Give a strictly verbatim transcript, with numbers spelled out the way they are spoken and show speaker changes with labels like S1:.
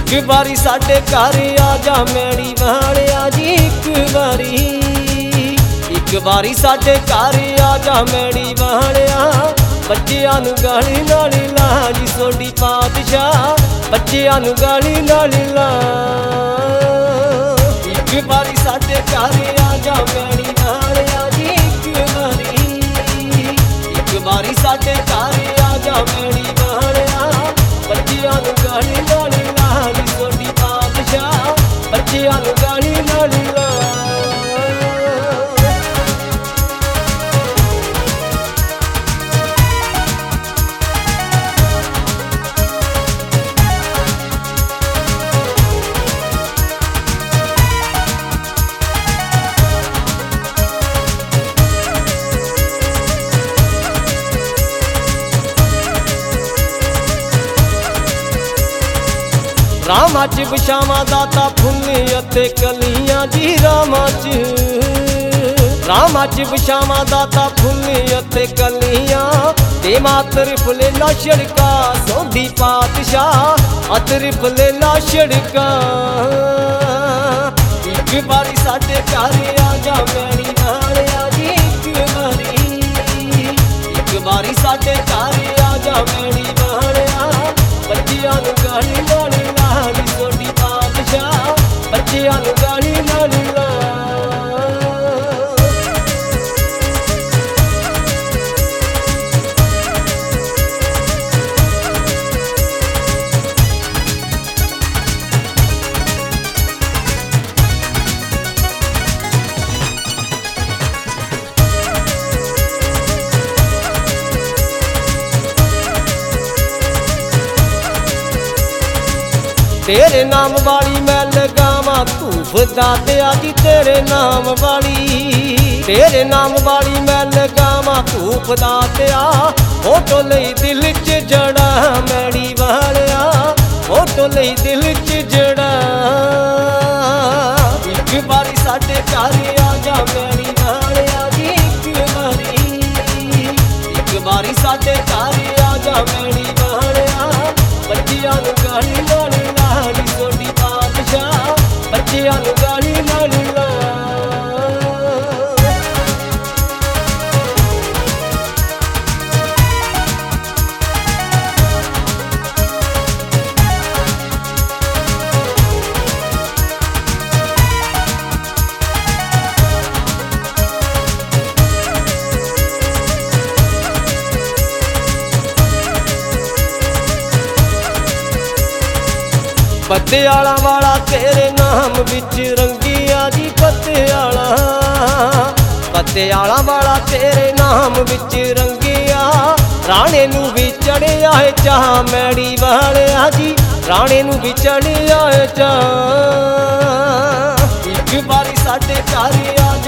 S1: एक बारी साडे घर आ जा मैड़ी वालिया जी, एक बारी एक बारी साडे घर आ जा मैड़ी वालिया। बच्चियां नूं गाली नाल ला जी सोडी पातशाह, बच्चियां नूं गाली नाल ला। एक बारी साडे घर आ जा मैड़ी वालिया जी, एक बारी एक बारी साडे घर आ जा मैड़ी वालिया। बच्चियां नूं गाली नाल ला जी सोडी पातशाह, बच्चियां नूं गाली नाल ला। रामां च विछावां दाता फुल्ल अते कलियां जी, रामां च रामां च विछावां दाता फुल्ल अते कलियां। ते मातर फुलेला छड़का सोधी पातशाह, अतर फुलेला छड़का। एक बारी साडे घर आ जा मैड़ी वालिया जी, एक बारी एक बारी साडे घर आ जा मैड़ी वालिया। बच्चियां नूं गाली नाल ला जी सोडी पातशाह, बच्चियां नूं गाली नाल ला। तेरे नाम वाली मैं लगावा धूफ दातिया जी, तेरे नाम वाली तेरे नाम वाली मैं लगावा धूफ दातिया। फोटो लई दिल च जड़ा मैड़ी वालिया, फोटो लई दिल च जड़ा। एक बारी साडे घर आ जा मैड़ी वालिया जी, एक बारी एक बारी साडे घर आ जा मैड़ी वालिया। बच्चियां नूं गाली नाल ला जी सोडी पातशाह, बच्चियां नूं गाली नाल ला। पत्तियाला वाला तेरे नाम विच रंगिया जी, पत्तियाला पत्तियाला वाला तेरे नाम विच रंगिया। राणे नूं भी चढ़िया है चाह मैड़ी वालिया जी, राणे नूं भी चढ़िया है चाह। एक बारी साडे घर आ